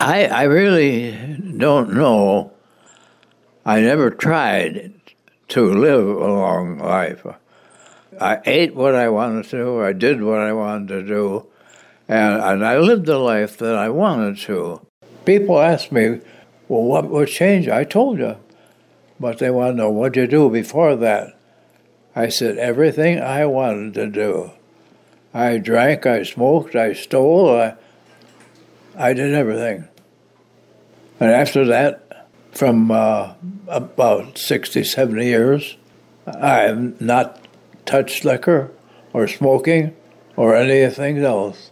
I really don't know. I never tried to live a long life. I ate what I wanted to, I did what I wanted to do, and I lived the life that I wanted to. People ask me, well, what would change? I told you. But they want to know, what did you do before that? I said, everything I wanted to do. I drank, I smoked, I stole, I did everything. And after that, from about 60, 70 years, I have not touched liquor or smoking or anything else.